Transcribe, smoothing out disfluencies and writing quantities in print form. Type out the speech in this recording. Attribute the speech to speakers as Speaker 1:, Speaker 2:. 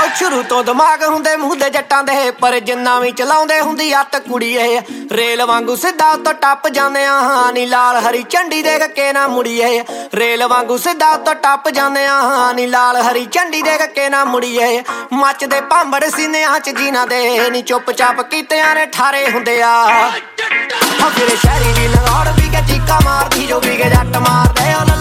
Speaker 1: ਸ਼ੁਰੂ ਤੋਂ ਦਿਮਾਗ ਹੁੰਦੇ ਮੂੰਹ ਦੇ ਜੱਟਾਂ ਦੇ, ਪਰ ਜਿੰਨਾ ਵੀ ਚਲਾਉਂਦੇ ਹੁੰਦੀ ਅੱਤ ਕੁੜੀ ਇਹ। ਰੇਲ ਵਾਂਗੂ ਸਿੱਧਾ ਉੱਤੋਂ ਟੱਪ ਜਾਂਦੇ ਆ, ਨੀ ਲਾਲ ਹਰੀ ਝੰਡੀ ਦੇਖ ਕੇ ਨਾ ਮੁੜੀਏ। ਰੇਲ ਵਾਂਗੂ ਸਿੱਧਾ ਉੱਤੋਂ ਟੱਪ ਜਾਂਦੇ ਆ, ਨੀ ਲਾਲ ਹਰੀ ਝੰਡੀ ਦੇਖ ਕੇ ਨਾ ਮੁੜੀਏ। ਮੱਚਦੇ ਭਾਂਬੜ ਸੀਨਿਆਂ ਚ ਜੀਨਾ ਦੇ, ਨੀ ਚੁੱਪ ਚਾਪ ਕੀਤਿਆਂ ਨੇ ਠਾਰੇ ਹੁੰਦੇ ਆ। ਫਿਰ ਸ਼ਹਿਰੀ ਦੀ ਲਗਾੜ ਵੀ ਕੇ ਚੀਕਾ ਮਾਰਦੀ, ਜੋ ਵੀ ਕੇ ਜੱਟ ਮਾਰਦੇ